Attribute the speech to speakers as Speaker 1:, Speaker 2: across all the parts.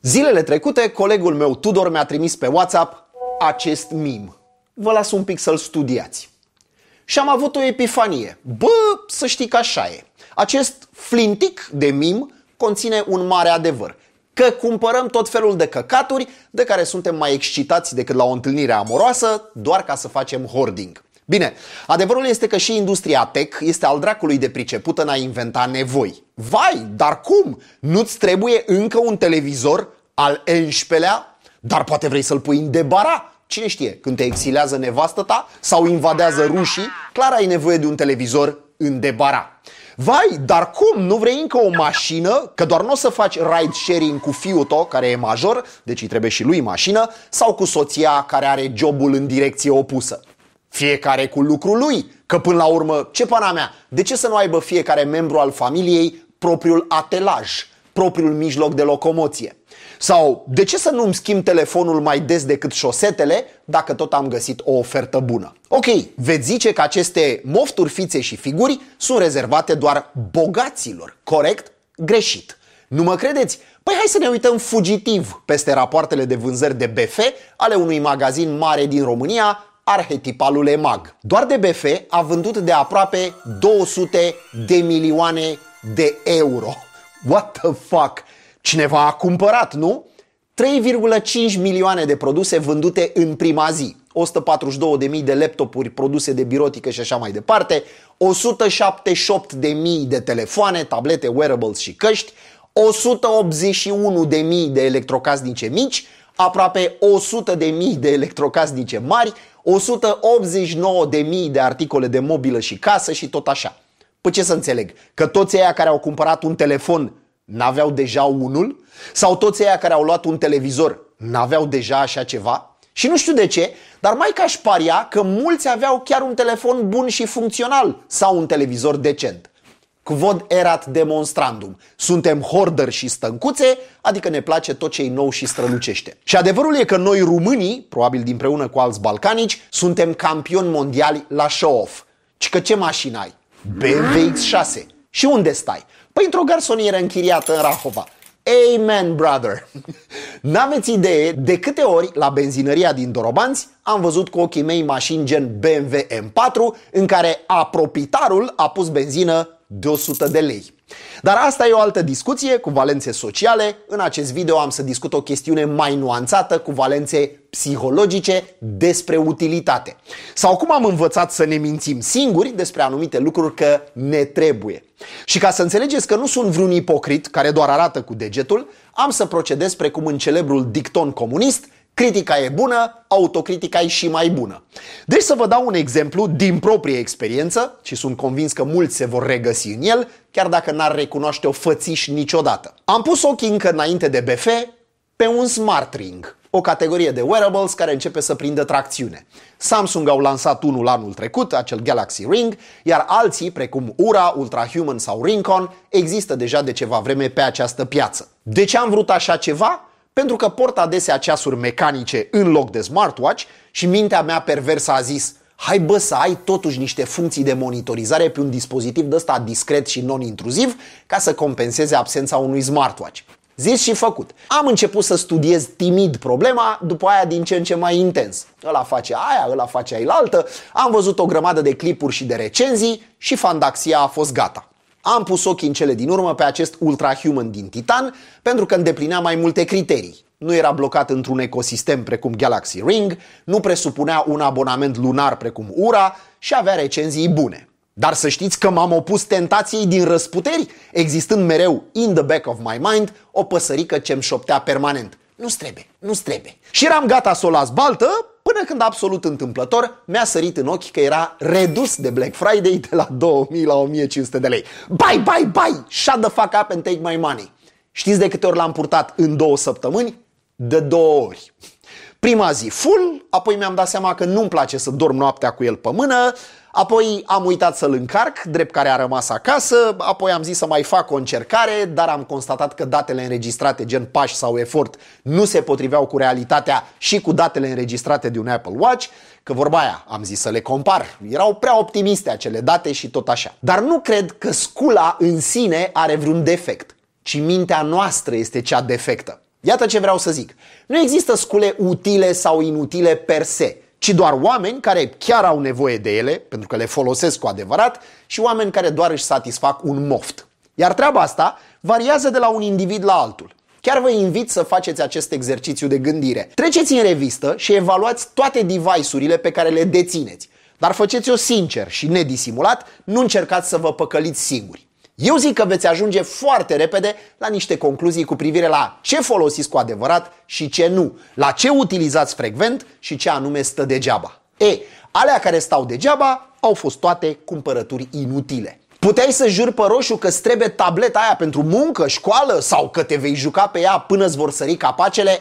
Speaker 1: Zilele trecute, colegul meu Tudor mi-a trimis pe WhatsApp acest meme. Vă las un pic să-l studiați. Și am avut o epifanie. Bă, să știi că așa e. Acest flintic de meme conține un mare adevăr. Că cumpărăm tot felul de căcaturi de care suntem mai excitați decât la o întâlnire amoroasă, doar ca să facem hoarding. Bine, adevărul este că și industria tech este al dracului de pricepută în a inventa nevoi. Vai, dar cum? Nu-ți trebuie încă un televizor al 11-lea? Dar poate vrei să-l pui în debara? Cine știe, când te exilează nevastă ta sau invadează rușii, clar ai nevoie de un televizor în debara. Vai, dar cum? Nu vrei încă o mașină? Că doar nu o să faci ride sharing cu fiul tău, care e major, deci îi trebuie și lui mașină, sau cu soția care are jobul în direcție opusă. Fiecare cu lucrul lui, că până la urmă, ce pana mea, de ce să nu aibă fiecare membru al familiei propriul atelaj, propriul mijloc de locomoție? Sau de ce să nu-mi schimb telefonul mai des decât șosetele dacă tot am găsit o ofertă bună? Ok, veți zice că aceste mofturi, fițe și figuri sunt rezervate doar bogaților, corect? Greșit. Nu mă credeți? Păi hai să ne uităm fugitiv peste rapoartele de vânzări de BF ale unui magazin mare din România, arhetipalul EMAG. Doar de BF a vândut de aproape 200 de milioane de euro. What the fuck? Cineva a cumpărat, nu? 3,5 milioane de produse vândute în prima zi, 142.000 de laptopuri produse de birotică și așa mai departe, 178.000 de telefoane, tablete, wearables și căști, 181.000 de electrocasnice mici, aproape 100.000 de electrocasnice mari, 189.000 de articole de mobilă și casă și tot așa. Păi ce să înțeleg? Că toți ăia care au cumpărat un telefon n-aveau deja unul? Sau toți ăia care au luat un televizor n-aveau deja așa ceva? Și nu știu de ce, dar mai ca aș paria că mulți aveau chiar un telefon bun și funcțional sau un televizor decent. Quod erat demonstrandum. Suntem hoarderi și stâncuțe, adică ne place tot ce e nou și strălucește. Și adevărul e că noi românii, probabil dinpreună cu alți balcanici, suntem campioni mondiali la show-off. Ci că ce mașină ai? BMW X6. Și unde stai? Păi într-o garsonieră închiriată în Rahova. Amen, brother! N-aveți idee de câte ori la benzinăria din Dorobanți am văzut cu ochii mei mașini gen BMW M4 în care proprietarul a pus benzină de 100 de lei. Dar asta e o altă discuție cu valențe sociale. În acest video am să discut o chestiune mai nuanțată cu valențe psihologice despre utilitate. Sau cum am învățat să ne mințim singuri despre anumite lucruri că ne trebuie. Și ca să înțelegeți că nu sunt vreun ipocrit care doar arată cu degetul, am să procedez precum în celebrul dicton comunist: critica e bună, autocritica e și mai bună. Deci să vă dau un exemplu din proprie experiență și sunt convins că mulți se vor regăsi în el, chiar dacă n-ar recunoaște o fățiș niciodată. Am pus ochii încă înainte de BF pe un Smart Ring, o categorie de wearables care începe să prindă tracțiune. Samsung au lansat unul anul trecut, acel Galaxy Ring, iar alții, precum Oura, Ultrahuman sau Rincon, există deja de ceva vreme pe această piață. De ce am vrut așa ceva? Pentru că port adesea ceasuri mecanice în loc de smartwatch și mintea mea perversă a zis: hai bă să ai totuși niște funcții de monitorizare pe un dispozitiv de ăsta discret și non-intruziv ca să compenseze absența unui smartwatch. Zis și făcut. Am început să studiez timid problema, după aia din ce în ce mai intens. Ăla face aia, ăla face ailaltă, am văzut o grămadă de clipuri și de recenzii și fandaxia a fost gata. Am pus ochii în cele din urmă pe acest Ultrahuman din titan pentru că îndeplinea mai multe criterii. Nu era blocat într-un ecosistem precum Galaxy Ring, nu presupunea un abonament lunar precum Oura și avea recenzii bune. Dar să știți că m-am opus tentației din răsputeri, existând mereu in the back of my mind o păsărică ce-mi șoptea permanent: nu-ți trebuie, nu-ți trebuie. Și eram gata să o las baltă, până când absolut întâmplător mi-a sărit în ochi că era redus de Black Friday de la 2000 la 1500 de lei. Buy, buy, buy! Shut the fuck up and take my money! Știți de câte ori l-am purtat în 2 săptămâni? De 2 ori. Prima zi full, apoi mi-am dat seama că nu-mi place să dorm noaptea cu el pe mână, apoi am uitat să-l încarc, drept care a rămas acasă, apoi am zis să mai fac o încercare, dar am constatat că datele înregistrate gen pași sau efort nu se potriveau cu realitatea și cu datele înregistrate de un Apple Watch, că vorba aia, am zis să le compar, erau prea optimiste acele date și tot așa. Dar nu cred că scula în sine are vreun defect, ci mintea noastră este cea defectă. Iată ce vreau să zic. Nu există scule utile sau inutile per se, ci doar oameni care chiar au nevoie de ele, pentru că le folosesc cu adevărat, și oameni care doar își satisfac un moft. Iar treaba asta variază de la un individ la altul. Chiar vă invit să faceți acest exercițiu de gândire. Treceți în revistă și evaluați toate device-urile pe care le dețineți. Dar faceți-o sincer și nedisimulat, nu încercați să vă păcăliți singuri. Eu zic că veți ajunge foarte repede la niște concluzii cu privire la ce folosiți cu adevărat și ce nu, la ce utilizați frecvent și ce anume stă degeaba. Alea care stau degeaba au fost toate cumpărături inutile. Puteai să juri pe roșu că îți trebuie tableta aia pentru muncă, școală sau că te vei juca pe ea până îți vor sări capacele?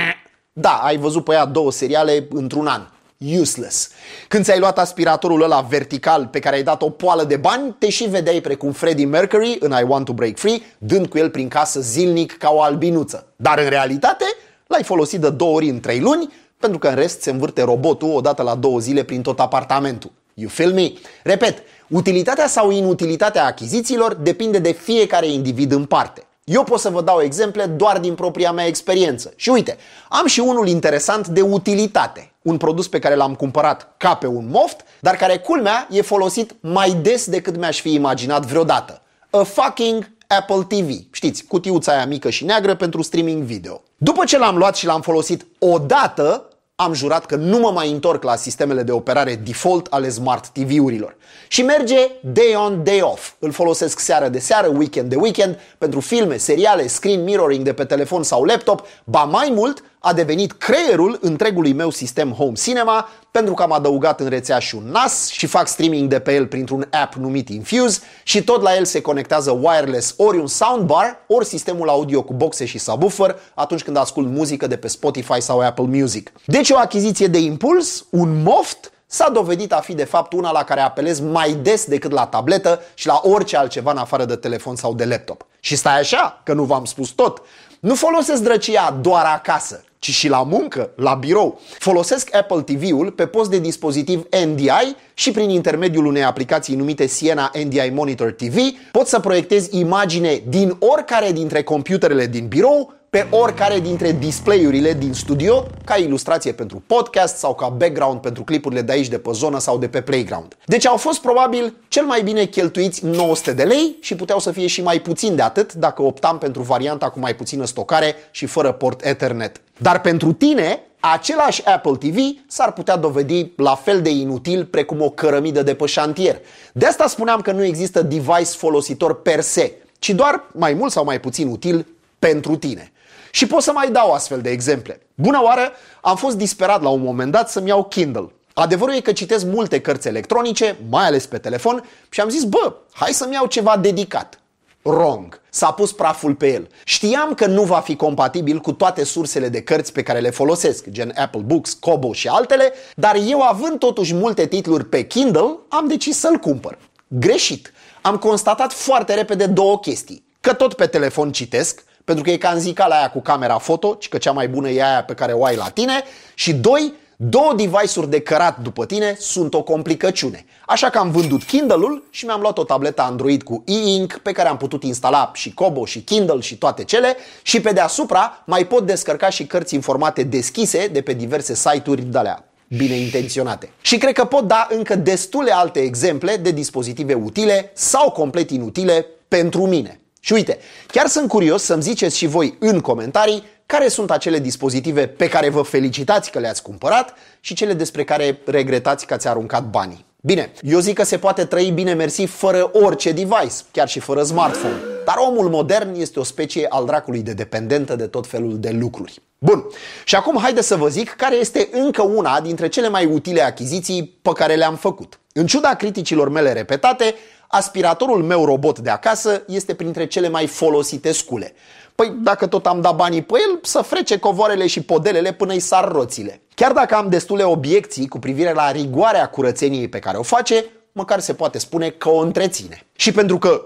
Speaker 1: Da, ai văzut pe ea 2 seriale într-un an. Useless. Când ți-ai luat aspiratorul ăla vertical pe care ai dat o poală de bani, te și vedeai precum Freddie Mercury în I Want to Break Free, dând cu el prin casă zilnic ca o albinuță. Dar în realitate l-ai folosit de 2 ori în 3 luni, pentru că în rest se învârte robotul odată la 2 zile prin tot apartamentul. You feel me? Repet, utilitatea sau inutilitatea achizițiilor depinde de fiecare individ în parte. Eu pot să vă dau exemple doar din propria mea experiență. Și uite, am și unul interesant de utilitate. Un produs pe care l-am cumpărat ca pe un moft, dar care, culmea, e folosit mai des decât mi-aș fi imaginat vreodată. A fucking Apple TV. Știți, cutiuța aia mică și neagră pentru streaming video. După ce l-am luat și l-am folosit odată, am jurat că nu mă mai întorc la sistemele de operare default ale Smart TV-urilor. Și merge day on, day off. Îl folosesc seară de seară, weekend de weekend, pentru filme, seriale, screen mirroring de pe telefon sau laptop. Ba mai mult, a devenit creierul întregului meu sistem home cinema, pentru că am adăugat în rețea și un NAS și fac streaming de pe el printr-un app numit Infuse și tot la el se conectează wireless ori un soundbar, ori sistemul audio cu boxe și subwoofer atunci când ascult muzică de pe Spotify sau Apple Music. Deci o achiziție de impuls, un moft, s-a dovedit a fi de fapt una la care apelez mai des decât la tabletă și la orice altceva în afară de telefon sau de laptop. Și stai așa, că nu v-am spus tot. Nu folosesc drăcia doar acasă, ci și la muncă, la birou. Folosesc Apple TV-ul pe post de dispozitiv NDI și prin intermediul unei aplicații numite Siena NDI Monitor TV pot să proiectez imagine din oricare dintre computerele din birou pe oricare dintre display-urile din studio ca ilustrație pentru podcast sau ca background pentru clipurile de aici de pe zonă sau de pe playground. Deci au fost probabil cel mai bine cheltuiți 900 de lei și puteau să fie și mai puțin de atât dacă optam pentru varianta cu mai puțină stocare și fără port Ethernet. Dar pentru tine, același Apple TV s-ar putea dovedi la fel de inutil precum o cărămidă de pe șantier. De asta spuneam că nu există device folositor per se, ci doar mai mult sau mai puțin util pentru tine. Și pot să mai dau astfel de exemple. Bună oară, am fost disperat la un moment dat să-mi iau Kindle. Adevărul e că citesc multe cărți electronice, mai ales pe telefon, și am zis, hai să-mi iau ceva dedicat. Wrong. S-a pus praful pe el. Știam că nu va fi compatibil cu toate sursele de cărți pe care le folosesc, gen Apple Books, Kobo și altele, dar eu, având totuși multe titluri pe Kindle, am decis să-l cumpăr. Greșit. Am constatat foarte repede 2 chestii. Că tot pe telefon citesc, pentru că e ca în zicala aia cu camera foto, ci că cea mai bună e aia pe care o ai la tine, și 2 device-uri de cărat după tine sunt o complicăciune. Așa că am vândut Kindle-ul și mi-am luat o tabletă Android cu e-ink pe care am putut instala și Kobo și Kindle și toate cele și pe deasupra mai pot descărca și cărți în formate deschise de pe diverse site-uri de-alea bine intenționate. Și cred că pot da încă destule alte exemple de dispozitive utile sau complet inutile pentru mine. Și uite, chiar sunt curios să-mi ziceți și voi în comentarii care sunt acele dispozitive pe care vă felicitați că le-ați cumpărat și cele despre care regretați că ați aruncat banii. Bine, eu zic că se poate trăi bine mersi fără orice device, chiar și fără smartphone. Dar omul modern este o specie al dracului de dependentă de tot felul de lucruri. Bun, și acum haideți să vă zic care este încă una dintre cele mai utile achiziții pe care le-am făcut. În ciuda criticilor mele repetate, aspiratorul meu robot de acasă este printre cele mai folosite scule. Păi dacă tot am dat banii pe el, să frece covoarele și podelele până-i sar roțile. Chiar dacă am destule obiecții cu privire la rigoarea curățeniei pe care o face, măcar se poate spune că o întreține. Și pentru că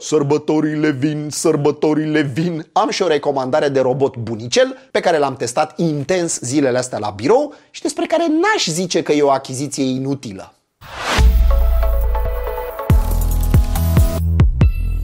Speaker 1: sărbătorile vin, am și o recomandare de robot bunicel pe care l-am testat intens zilele astea la birou și despre care n-aș zice că e o achiziție inutilă.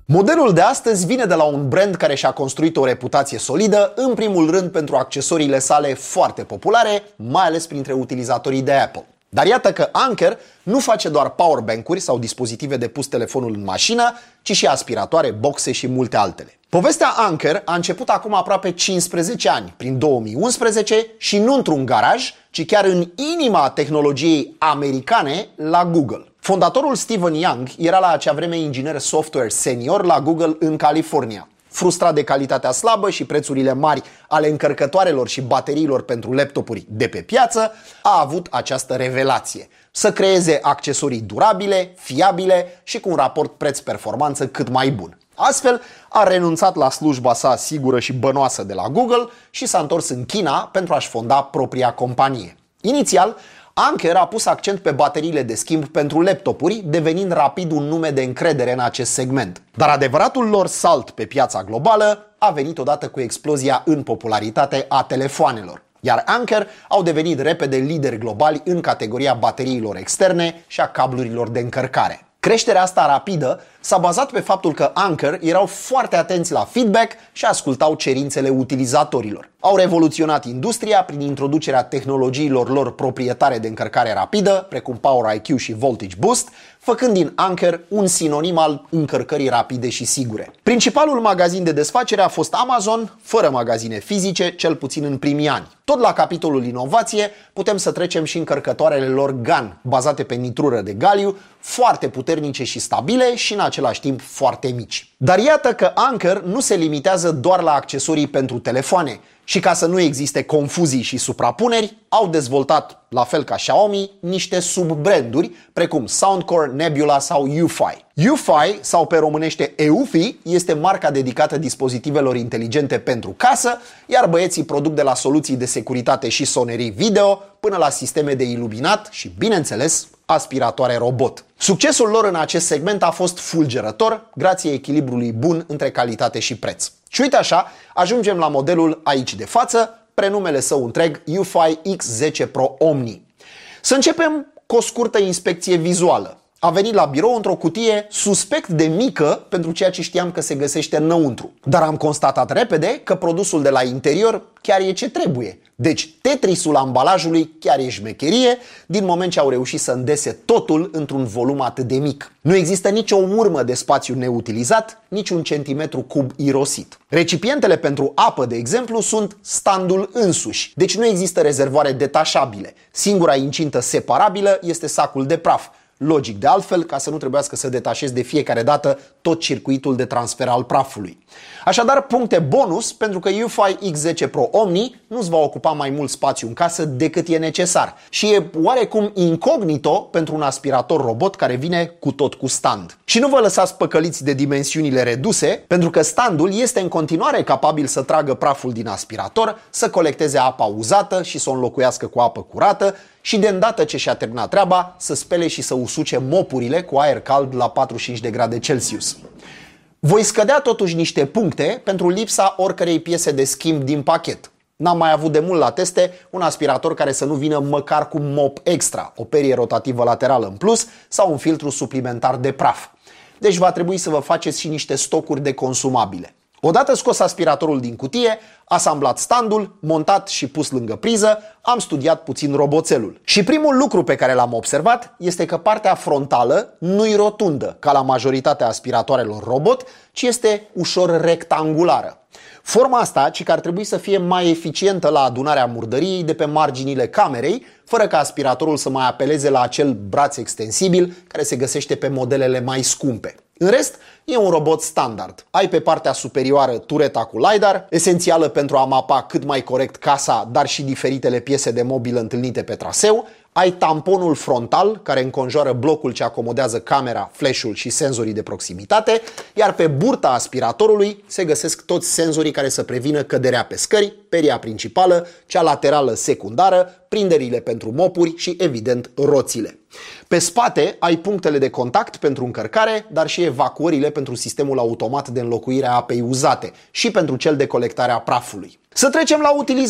Speaker 1: Modelul de astăzi vine de la un brand care și-a construit o reputație solidă, în primul rând pentru accesoriile sale foarte populare, mai ales printre utilizatorii de Apple. Dar iată că Anker nu face doar powerbank-uri sau dispozitive de pus telefonul în mașină, ci și aspiratoare, boxe și multe altele. Povestea Anker a început acum aproape 15 ani, prin 2011, și nu într-un garaj, ci chiar în inima tehnologiei americane la Google. Fondatorul Stephen Young era la acea vreme inginer software senior la Google în California. Frustrat de calitatea slabă și prețurile mari ale încărcătoarelor și bateriilor pentru laptopuri de pe piață, a avut această revelație: să creeze accesorii durabile, fiabile și cu un raport preț-performanță cât mai bun. Astfel, a renunțat la slujba sa sigură și bănoasă de la Google și s-a întors în China pentru a-și fonda propria companie. Inițial, Anker a pus accent pe bateriile de schimb pentru laptopuri, devenind rapid un nume de încredere în acest segment. Dar adevăratul lor salt pe piața globală a venit odată cu explozia în popularitate a telefoanelor. Iar Anker au devenit repede lideri globali în categoria bateriilor externe și a cablurilor de încărcare. Creșterea asta rapidă s-a bazat pe faptul că Anker erau foarte atenți la feedback și ascultau cerințele utilizatorilor. Au revoluționat industria prin introducerea tehnologiilor lor proprietare de încărcare rapidă, precum Power IQ și Voltage Boost, făcând din Anker un sinonim al încărcării rapide și sigure. Principalul magazin de desfacere a fost Amazon, fără magazine fizice, cel puțin în primii ani. Tot la capitolul inovație putem să trecem și încărcătoarele lor GAN, bazate pe nitrură de galiu, foarte puternice și stabile și în același timp foarte mici. Dar iată că Anker nu se limitează doar la accesorii pentru telefoane și, ca să nu existe confuzii și suprapuneri, au dezvoltat, la fel ca Xiaomi, niște subbranduri precum Soundcore, Nebula sau UFi. UFi, sau pe românește EUFI, este marca dedicată dispozitivelor inteligente pentru casă, iar băieții produc de la soluții de securitate și sonerii video până la sisteme de iluminat și, bineînțeles, aspiratoare robot. Succesul lor în acest segment a fost fulgerător, grație echilibrului bun între calitate și preț. Și uite așa, ajungem la modelul aici de față, prenumele său întreg UFi X10 Pro Omni. Să începem cu o scurtă inspecție vizuală. A venit la birou într-o cutie suspect de mică pentru ceea ce știam că se găsește înăuntru. Dar am constatat repede că produsul de la interior chiar e ce trebuie. Deci Tetrisul ambalajului chiar e șmecherie, din moment ce au reușit să îndese totul într-un volum atât de mic. Nu există nicio urmă de spațiu neutilizat, nici un centimetru cub irosit. Recipientele pentru apă, de exemplu, sunt standul însuși, deci nu există rezervoare detașabile. Singura incintă separabilă este sacul de praf. Logic de altfel, ca să nu trebuiască să detașezi de fiecare dată tot circuitul de transfer al prafului. Așadar, puncte bonus pentru că UFi X10 Pro Omni nu-ți va ocupa mai mult spațiu în casă decât e necesar și e oarecum incognito pentru un aspirator robot care vine cu tot cu stand. Și nu vă lăsați păcăliți de dimensiunile reduse, pentru că standul este în continuare capabil să tragă praful din aspirator, să colecteze apa uzată și să o înlocuiască cu apă curată și, de îndată ce și-a terminat treaba, să spele și să usuce mopurile cu aer cald la 45 de grade Celsius. Voi scădea totuși niște puncte pentru lipsa oricărei piese de schimb din pachet. N-am mai avut de mult la teste un aspirator care să nu vină măcar cu mop extra, o perie rotativă laterală în plus sau un filtru suplimentar de praf. Deci va trebui să vă faceți și niște stocuri de consumabile. Odată scos aspiratorul din cutie, asamblat standul, montat și pus lângă priză, am studiat puțin roboțelul. Și primul lucru pe care l-am observat este că partea frontală nu-i rotundă, ca la majoritatea aspiratoarelor robot, ci este ușor rectangulară. Forma asta, ci că ar trebui să fie mai eficientă la adunarea murdăriei de pe marginile camerei, fără ca aspiratorul să mai apeleze la acel braț extensibil care se găsește pe modelele mai scumpe. În rest, e un robot standard. Ai pe partea superioară tureta cu LiDAR, esențială pentru a mapa cât mai corect casa, dar și diferitele piese de mobilă întâlnite pe traseu. Ai tamponul frontal, care înconjoară blocul ce acomodează camera, flash-ul și senzorii de proximitate, iar pe burta aspiratorului se găsesc toți senzorii care să prevină căderea pe scări, peria principală, cea laterală secundară, prinderile pentru mopuri și, evident, roțile. Pe spate ai punctele de contact pentru încărcare, dar și evacuările pentru sistemul automat de înlocuire a apei uzate și pentru cel de colectare a prafului. Să trecem la utilizare.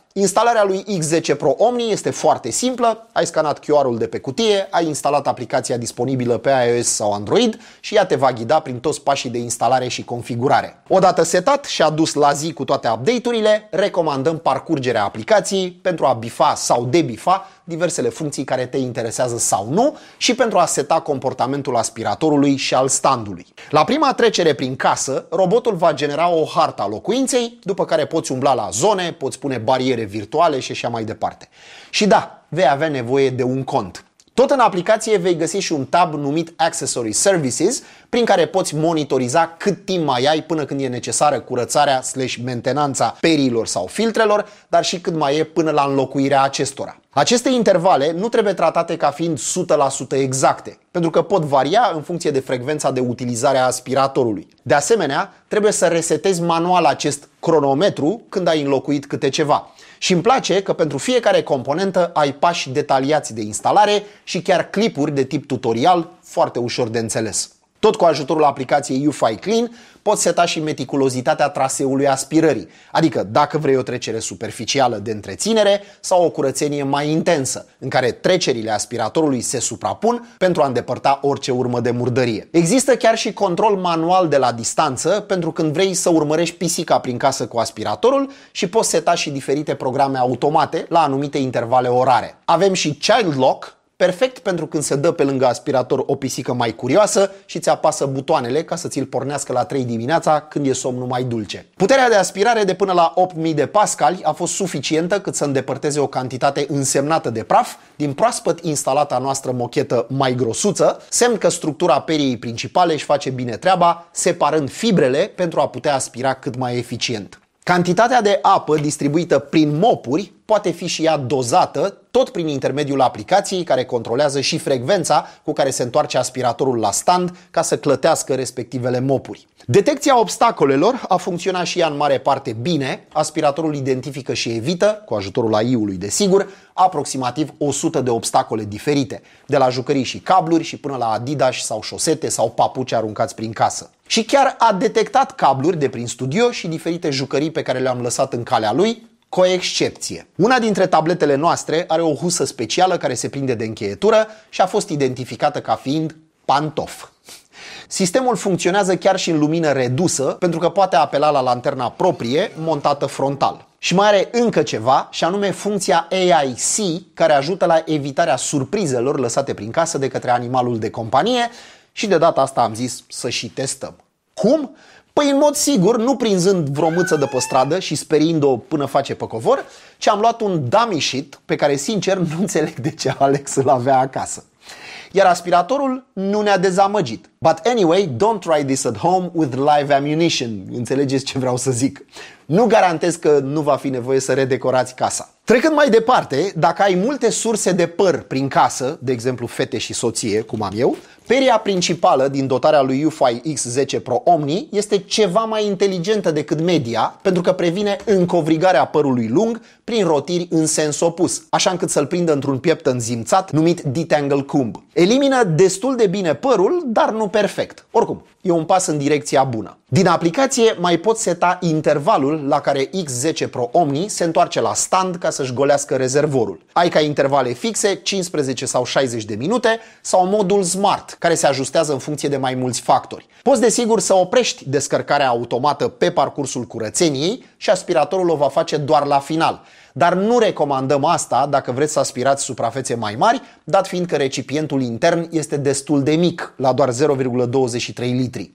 Speaker 1: Instalarea lui X10 Pro Omni este foarte simplă, ai scanat QR-ul de pe cutie, ai instalat aplicația disponibilă pe iOS sau Android și ea te va ghida prin toți pașii de instalare și configurare. Odată setat și adus la zi cu toate update-urile, recomandăm parcurgerea aplicației pentru a bifa sau debifa diversele funcții care te interesează sau nu și pentru a seta comportamentul aspiratorului și al standului. La prima trecere prin casă, robotul va genera o hartă a locuinței, după care poți umbla la zone, poți pune bariere virtuale și așa mai departe. Și da, vei avea nevoie de un cont. Tot în aplicație vei găsi și un tab numit Accessory Services, prin care poți monitoriza cât timp mai ai până când e necesară curățarea / mentenanța periilor sau filtrelor, dar și cât mai e până la înlocuirea acestora. Aceste intervale nu trebuie tratate ca fiind 100% exacte, pentru că pot varia în funcție de frecvența de utilizare a aspiratorului. De asemenea, trebuie să resetezi manual acest cronometru când ai înlocuit câte ceva. Și îmi place că pentru fiecare componentă ai pași detaliați de instalare și chiar clipuri de tip tutorial foarte ușor de înțeles. Tot cu ajutorul aplicației UFI Clean poți seta și meticulozitatea traseului aspirării, adică dacă vrei o trecere superficială de întreținere sau o curățenie mai intensă, în care trecerile aspiratorului se suprapun pentru a îndepărta orice urmă de murdărie. Există chiar și control manual de la distanță pentru când vrei să urmărești pisica prin casă cu aspiratorul și poți seta și diferite programe automate la anumite intervale orare. Avem și Child Lock, perfect pentru când se dă pe lângă aspirator o pisică mai curioasă și îți apasă butoanele ca să ți-l pornească la 3 dimineața când e somnul mai dulce. Puterea de aspirare de până la 8000 de pascali a fost suficientă cât să îndepărteze o cantitate însemnată de praf din proaspăt instalata noastră mochetă mai grosuță, semn că structura periei principale își face bine treaba, separând fibrele pentru a putea aspira cât mai eficient. Cantitatea de apă distribuită prin mopuri poate fi și ea dozată tot prin intermediul aplicației care controlează și frecvența cu care se întoarce aspiratorul la stand ca să clătească respectivele mopuri. Detecția obstacolelor a funcționat și ea în mare parte bine. Aspiratorul identifică și evită, cu ajutorul AI-ului desigur, aproximativ 100 de obstacole diferite, de la jucării și cabluri și până la Adidas sau șosete sau papuci aruncați prin casă. Și chiar a detectat cabluri de prin studio și diferite jucării pe care le-am lăsat în calea lui, cu o excepție. Una dintre tabletele noastre are o husă specială care se prinde de încheietură și a fost identificată ca fiind pantof. Sistemul funcționează chiar și în lumină redusă, pentru că poate apela la lanterna proprie montată frontal. Și mai are încă ceva, și anume funcția AI-C, care ajută la evitarea surprizelor lăsate prin casă de către animalul de companie și de data asta am zis să și testăm. Cum? Păi în mod sigur, nu prinzând vreo mâță de pe stradă și speriind-o până face păcovor, ci am luat un dummy sheet pe care sincer nu înțeleg de ce Alex îl avea acasă. Iar aspiratorul nu ne-a dezamăgit. But anyway, don't try this at home with live ammunition. Înțelegeți ce vreau să zic? Nu garantez că nu va fi nevoie să redecorați casa. Trecând mai departe, dacă ai multe surse de păr prin casă, de exemplu fete și soție, cum am eu, peria principală din dotarea lui UFI X10 Pro Omni este ceva mai inteligentă decât media, pentru că previne încovrigarea părului lung prin rotiri în sens opus, așa încât să-l prindă într-un piept înzimțat numit Detangle Comb. Elimină destul de bine părul, dar nu perfect. Oricum, e un pas în direcția bună. Din aplicație mai poți seta intervalul la care X10 Pro Omni se întoarce la stand ca să-și golească rezervorul. Ai ca intervale fixe 15 sau 60 de minute sau modul Smart, care se ajustează în funcție de mai mulți factori. Poți desigur să oprești descărcarea automată pe parcursul curățeniei și aspiratorul o va face doar la final. Dar nu recomandăm asta dacă vreți să aspirați suprafețe mai mari, dat fiind că recipientul intern este destul de mic, la doar 0,23 litri.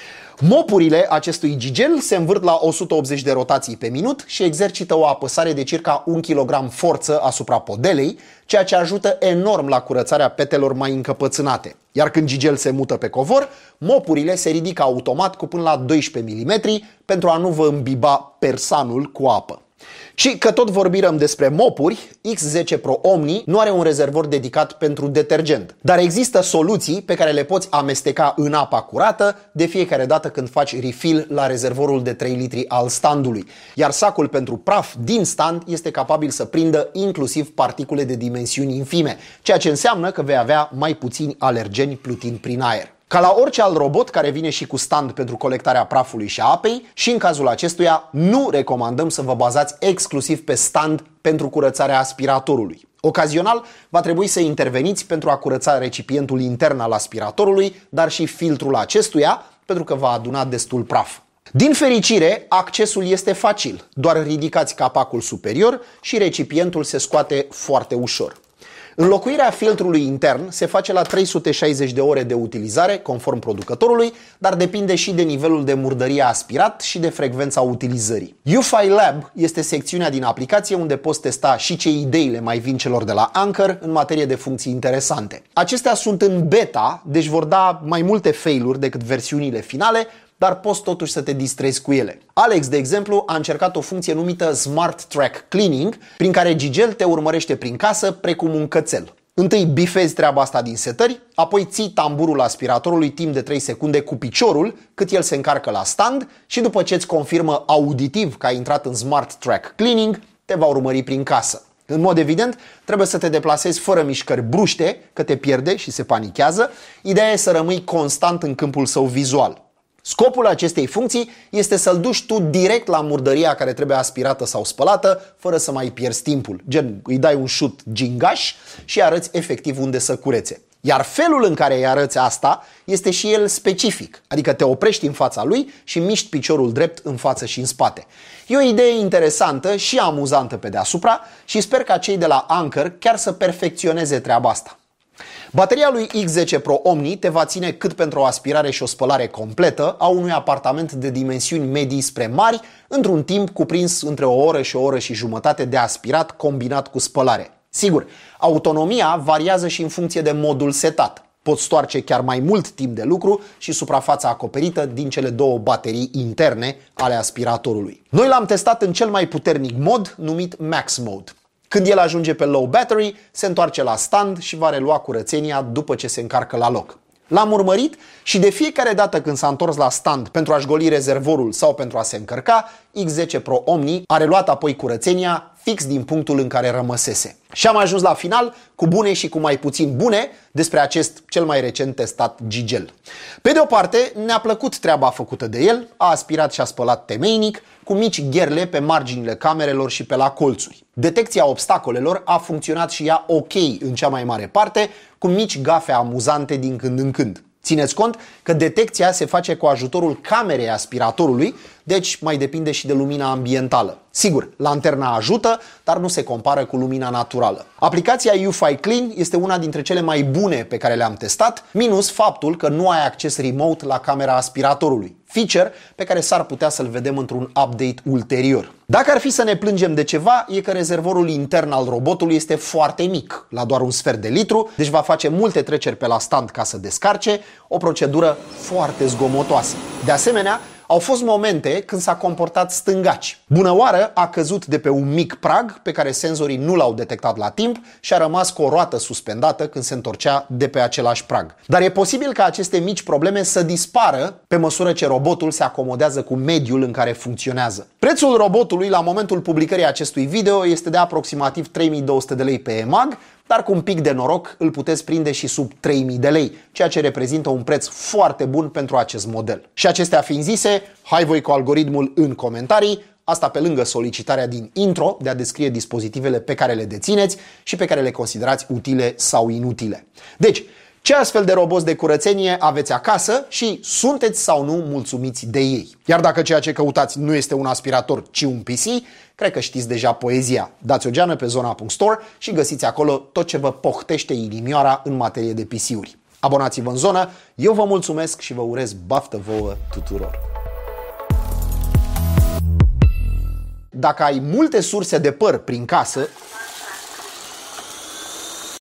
Speaker 1: Mopurile acestui gigel se învârt la 180 de rotații pe minut și exercită o apăsare de circa 1 kg forță asupra podelei, ceea ce ajută enorm la curățarea petelor mai încăpățânate. Iar când gigel se mută pe covor, mopurile se ridică automat cu până la 12 mm pentru a nu vă îmbiba persanul cu apă. Și că tot vorbim despre mopuri, X10 Pro Omni nu are un rezervor dedicat pentru detergent, dar există soluții pe care le poți amesteca în apa curată de fiecare dată când faci refill la rezervorul de 3 litri al standului, iar sacul pentru praf din stand este capabil să prindă inclusiv particule de dimensiuni infime, ceea ce înseamnă că vei avea mai puțini alergeni plutind prin aer. Ca la orice alt robot care vine și cu stand pentru colectarea prafului și a apei, și în cazul acestuia nu recomandăm să vă bazați exclusiv pe stand pentru curățarea aspiratorului. Ocazional va trebui să interveniți pentru a curăța recipientul intern al aspiratorului, dar și filtrul acestuia, pentru că va aduna destul praf. Din fericire, accesul este facil, doar ridicați capacul superior și recipientul se scoate foarte ușor. Înlocuirea filtrului intern se face la 360 de ore de utilizare, conform producătorului, dar depinde și de nivelul de murdărie aspirat și de frecvența utilizării. UFI Lab este secțiunea din aplicație unde poți testa și ce idei le mai vin celor de la Anker în materie de funcții interesante. Acestea sunt în beta, deci vor da mai multe failuri decât versiunile finale, dar poți totuși să te distrezi cu ele. Alex, de exemplu, a încercat o funcție numită Smart Track Cleaning, prin care Gigel te urmărește prin casă precum un cățel. Întâi bifezi treaba asta din setări, apoi ții tamburul aspiratorului timp de 3 secunde cu piciorul, cât el se încarcă la stand și după ce îți confirmă auditiv că ai intrat în Smart Track Cleaning, te va urmări prin casă. În mod evident, trebuie să te deplasezi fără mișcări bruște, că te pierde și se panichează. Ideea e să rămâi constant în câmpul său vizual. Scopul acestei funcții este să-l duci tu direct la murdăria care trebuie aspirată sau spălată, fără să mai pierzi timpul. Gen, îi dai un șut gingaș și arăți efectiv unde să curețe. Iar felul în care îi arăți asta este și el specific, adică te oprești în fața lui și miști piciorul drept în față și în spate. E o idee interesantă și amuzantă pe deasupra și sper ca cei de la Anker chiar să perfecționeze treaba asta. Bateria lui X10 Pro Omni te va ține cât pentru o aspirare și o spălare completă a unui apartament de dimensiuni medii spre mari, într-un timp cuprins între o oră și o oră și jumătate de aspirat combinat cu spălare. Sigur, autonomia variază și în funcție de modul setat. Poți stoarce chiar mai mult timp de lucru și suprafața acoperită din cele două baterii interne ale aspiratorului. Noi l-am testat în cel mai puternic mod, numit Max Mode. Când el ajunge pe low battery, se întoarce la stand și va relua curățenia după ce se încarcă la loc. L-am urmărit și de fiecare dată când s-a întors la stand pentru a-și goli rezervorul sau pentru a se încărca, X10 Pro Omni a reluat apoi curățenia fix din punctul în care rămăsese. Și am ajuns la final cu bune și cu mai puțin bune despre acest cel mai recent testat Gigel. Pe de o parte, ne-a plăcut treaba făcută de el, a aspirat și a spălat temeinic, cu mici gherle pe marginile camerelor și pe la colțuri. Detecția obstacolelor a funcționat și ea ok în cea mai mare parte, cu mici gafe amuzante din când în când. Țineți cont că detecția se face cu ajutorul camerei aspiratorului, deci mai depinde și de lumina ambientală. Sigur, lanterna ajută, dar nu se compară cu lumina naturală. Aplicația UFI Clean este una dintre cele mai bune pe care le-am testat, minus faptul că nu ai acces remote la camera aspiratorului, feature pe care s-ar putea să-l vedem într-un update ulterior. Dacă ar fi să ne plângem de ceva, e că rezervorul intern al robotului este foarte mic, la doar un sfert de litru, deci va face multe treceri pe la stand ca să descarce, o procedură foarte zgomotoasă. De asemenea, au fost momente când s-a comportat stângaci. Bună oară a căzut de pe un mic prag pe care senzorii nu l-au detectat la timp și a rămas cu o roată suspendată când se întorcea de pe același prag. Dar e posibil ca aceste mici probleme să dispară pe măsură ce robotul se acomodează cu mediul în care funcționează. Prețul robotului la momentul publicării acestui video este de aproximativ 3200 de lei pe EMAG, dar cu un pic de noroc îl puteți prinde și sub 3000 de lei, ceea ce reprezintă un preț foarte bun pentru acest model. Și acestea fiind zise, hai voi cu algoritmul în comentarii, asta pe lângă solicitarea din intro de a descrie dispozitivele pe care le dețineți și pe care le considerați utile sau inutile. Deci, ce astfel de roboți de curățenie aveți acasă și sunteți sau nu mulțumiți de ei? Iar dacă ceea ce căutați nu este un aspirator, ci un PC, cred că știți deja poezia. Dați o geană pe zona.store și găsiți acolo tot ce vă pochtește inimioara în materie de PC-uri. Abonați-vă în zonă, eu vă mulțumesc și vă urez baftă vouă tuturor! Dacă ai multe surse de păr prin casă,